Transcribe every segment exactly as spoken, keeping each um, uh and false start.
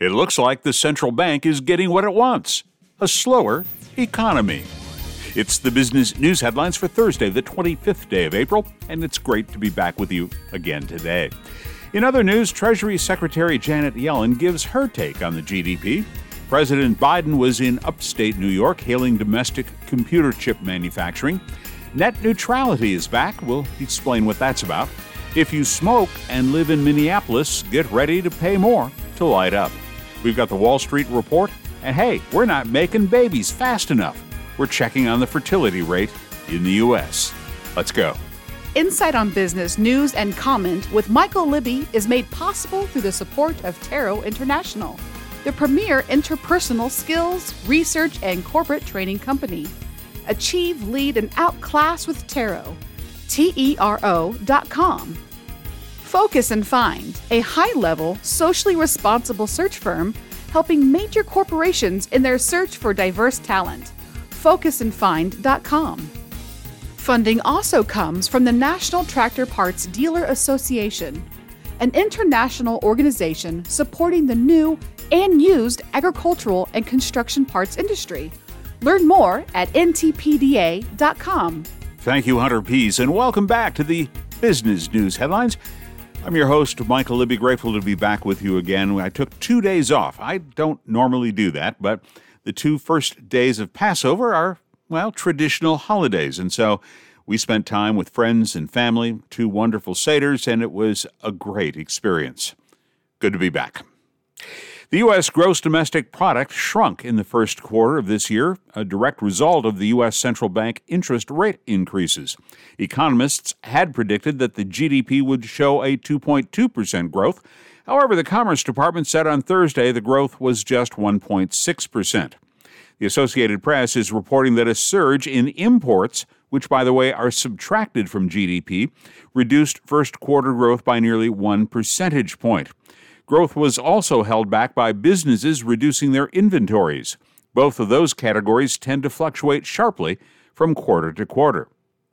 It looks like the central bank is getting what it wants, a slower economy. It's the business news headlines for Thursday, the twenty-fifth day of April, and it's great to be back with you again today. In other news, Treasury Secretary Janet Yellen gives her take on the G D P. President Biden was in upstate New York hailing domestic computer chip manufacturing. Net neutrality is back. We'll explain what that's about. If you smoke and live in Minneapolis, get ready to pay more to light up. We've got the Wall Street Report, and hey, we're not making babies fast enough. We're checking on the fertility rate in the U S. Let's go. Insight on Business News and Comment with Michael Libby is made possible through the support of Taro International, the premier interpersonal skills, research, and corporate training company. Achieve, lead, and outclass with Taro. T E R O dot com. Focus and Find, a high-level, socially responsible search firm helping major corporations in their search for diverse talent. focus and find dot com. Funding also comes from the National Tractor Parts Dealer Association, an international organization supporting the new and used agricultural and construction parts industry. Learn more at N T P D A dot com. Thank you, Hunter Pease, and welcome back to the Business News Headlines. I'm your host, Michael Libby, grateful to be back with you again. I took two days off. I don't normally do that, but the two first days of Passover are, well, traditional holidays, and so we spent time with friends and family, two wonderful seders, and it was a great experience. Good to be back. The U S gross domestic product shrunk in the first quarter of this year, a direct result of the U S central bank interest rate increases. Economists had predicted that the G D P would show a two point two percent growth. However, the Commerce Department said on Thursday the growth was just one point six percent. The Associated Press is reporting that a surge in imports, which, by the way, are subtracted from G D P, reduced first quarter growth by nearly one percentage point. Growth was also held back by businesses reducing their inventories. Both of those categories tend to fluctuate sharply from quarter to quarter.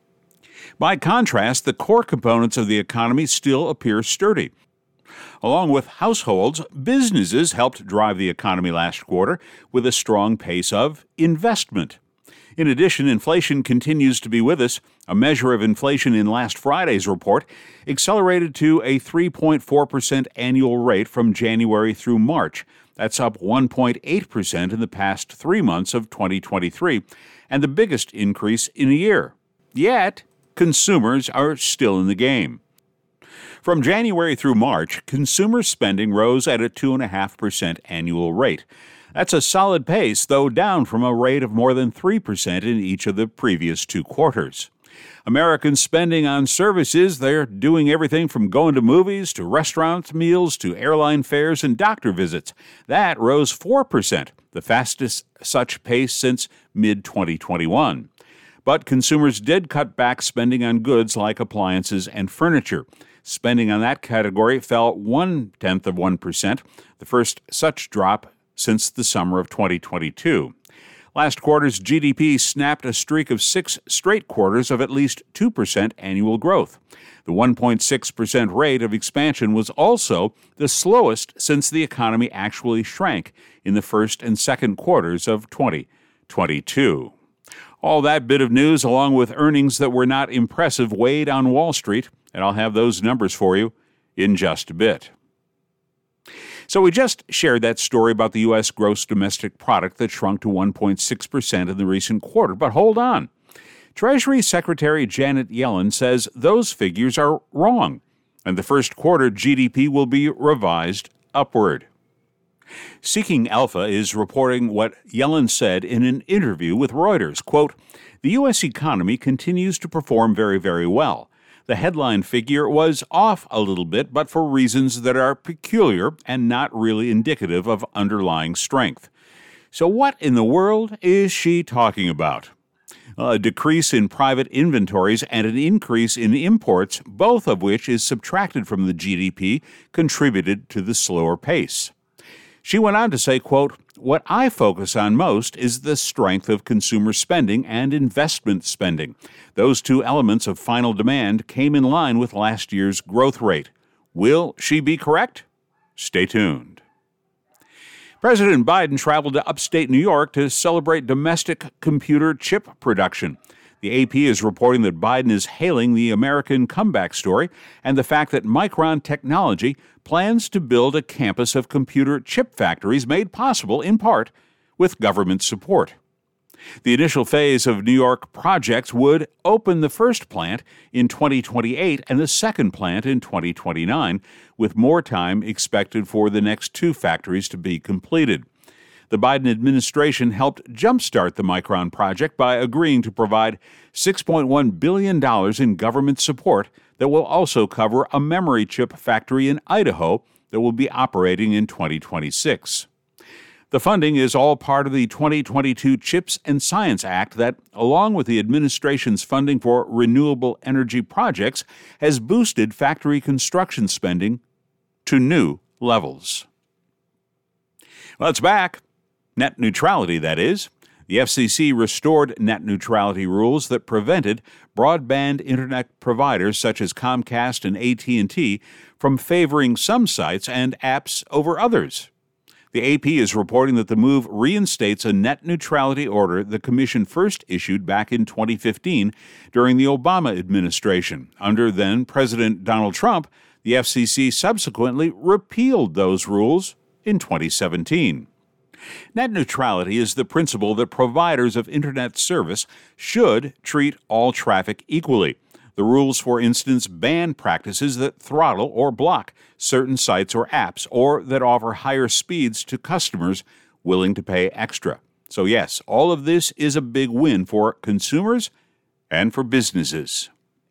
By contrast, the core components of the economy still appear sturdy. Along with households, businesses helped drive the economy last quarter with a strong pace of investment. In addition, inflation continues to be with us. A measure of inflation in last Friday's report accelerated to a three point four percent annual rate from January through March. That's up one point eight percent in the past three months of twenty twenty-three, and the biggest increase in a year. Yet, consumers are still in the game. From January through March, consumer spending rose at a two point five percent annual rate. That's a solid pace, though down from a rate of more than three percent in each of the previous two quarters. American spending on services, they're doing everything from going to movies to restaurant meals to airline fares and doctor visits. That rose four percent, the fastest such pace since mid twenty twenty-one. But consumers did cut back spending on goods like appliances and furniture. Spending on that category fell one-tenth of one percent, the first such drop since the summer of twenty twenty-two. Last quarter's G D P snapped a streak of six straight quarters of at least two percent annual growth. The one point six percent rate of expansion was also the slowest since the economy actually shrank in the first and second quarters of twenty twenty-two. All that bit of news, along with earnings that were not impressive, weighed on Wall Street, and I'll have those numbers for you in just a bit. So we just shared that story about the U S gross domestic product that shrunk to one point six percent in the recent quarter. But hold on. Treasury Secretary Janet Yellen says those figures are wrong, and the first quarter G D P will be revised upward. Seeking Alpha is reporting what Yellen said in an interview with Reuters. Quote, "The U S economy continues to perform very, very well. The headline figure was off a little bit, but for reasons that are peculiar and not really indicative of underlying strength." So what in the world is she talking about? A decrease in private inventories and an increase in imports, both of which is subtracted from the G D P, contributed to the slower pace. She went on to say, quote, "What I focus on most is the strength of consumer spending and investment spending. Those two elements of final demand came in line with last year's growth rate. Will she be correct? Stay tuned." President Biden traveled to upstate New York to celebrate domestic computer chip production. The A P is reporting that Biden is hailing the American comeback story and the fact that Micron Technology plans to build a campus of computer chip factories made possible, in part, with government support. The initial phase of New York projects would open the first plant in twenty twenty-eight and the second plant in twenty twenty-nine, with more time expected for the next two factories to be completed. The Biden administration helped jumpstart the Micron project by agreeing to provide six point one billion dollars in government support that will also cover a memory chip factory in Idaho that will be operating in twenty twenty-six. The funding is all part of the twenty twenty-two CHIPS and Science Act that, along with the administration's funding for renewable energy projects, has boosted factory construction spending to new levels. Well, it's back. Net neutrality, that is. The F C C restored net neutrality rules that prevented broadband internet providers such as Comcast and A T and T from favoring some sites and apps over others. The A P is reporting that the move reinstates a net neutrality order the Commission first issued back in twenty fifteen during the Obama administration. Under then-President Donald Trump, the F C C subsequently repealed those rules in twenty seventeen. Net neutrality is the principle that providers of Internet service should treat all traffic equally. The rules, for instance, ban practices that throttle or block certain sites or apps, or that offer higher speeds to customers willing to pay extra. So yes, all of this is a big win for consumers and for businesses.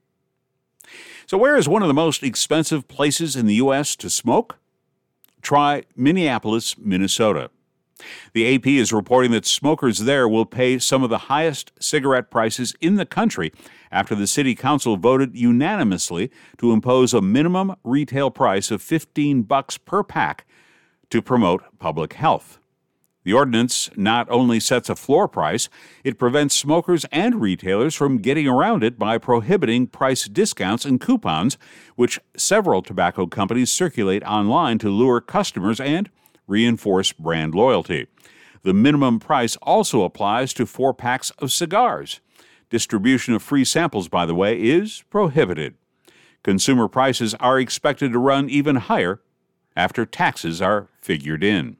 So where is one of the most expensive places in the U S to smoke? Try Minneapolis, Minnesota. The A P is reporting that smokers there will pay some of the highest cigarette prices in the country after the city council voted unanimously to impose a minimum retail price of fifteen bucks per pack to promote public health. The ordinance not only sets a floor price, it prevents smokers and retailers from getting around it by prohibiting price discounts and coupons, which several tobacco companies circulate online to lure customers and reinforce brand loyalty. The minimum price also applies to four packs of cigars. Distribution of free samples, by the way, is prohibited. Consumer prices are expected to run even higher after taxes are figured in.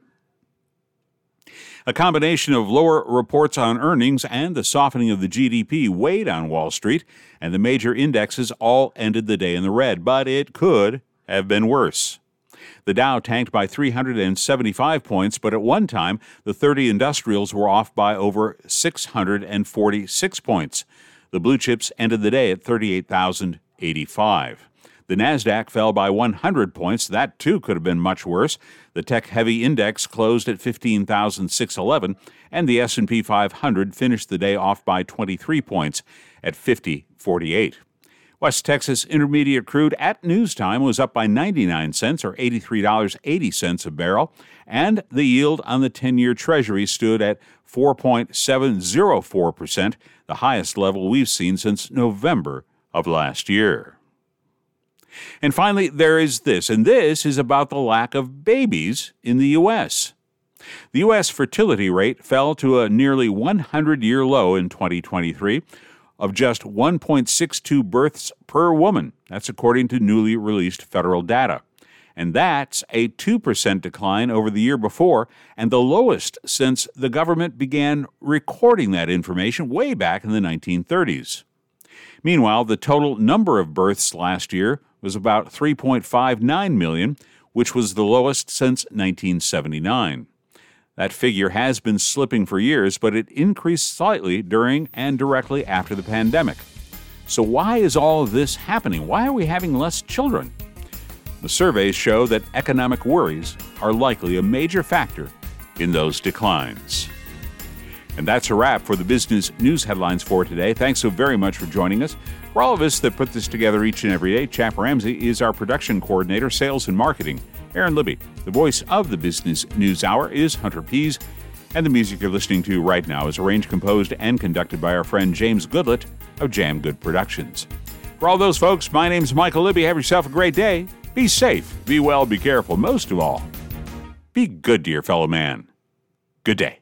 A combination of lower reports on earnings and the softening of the G D P weighed on Wall Street, and the major indexes all ended the day in the red, but it could have been worse. The Dow tanked by three hundred seventy-five points, but at one time, the thirty industrials were off by over six hundred forty-six points. The blue chips ended the day at thirty-eight thousand eighty-five. The Nasdaq fell by one hundred points. That, too, could have been much worse. The tech-heavy index closed at fifteen thousand six hundred eleven, and the S and P five hundred finished the day off by twenty-three points at fifty forty-eight. West Texas Intermediate crude at newstime was up by ninety-nine cents, or eighty-three dollars and eighty cents a barrel, and the yield on the ten-year Treasury stood at four point seven zero four percent, the highest level we've seen since November of last year. And finally, there is this, and this is about the lack of babies in the U S. The U S fertility rate fell to a nearly one hundred year low in twenty twenty-three, of just one point six two births per woman. That's according to newly released federal data. And that's a two percent decline over the year before, and the lowest since the government began recording that information way back in the nineteen thirties. Meanwhile, the total number of births last year was about three point five nine million, which was the lowest since nineteen seventy-nine. That figure has been slipping for years, but it increased slightly during and directly after the pandemic. So why is all of this happening? Why are we having less children? The surveys show that economic worries are likely a major factor in those declines. And that's a wrap for the business news headlines for today. Thanks so very much for joining us. For all of us that put this together each and every day, Chap Ramsey is our production coordinator, sales and marketing. Aaron Libby, the voice of the Business News Hour, is Hunter Pease, and the music you're listening to right now is arranged, composed, and conducted by our friend James Goodlett of Jam Good Productions. For all those folks, my name's Michael Libby. Have yourself a great day. Be safe, be well, be careful. Most of all, Be good to your fellow man. Good day.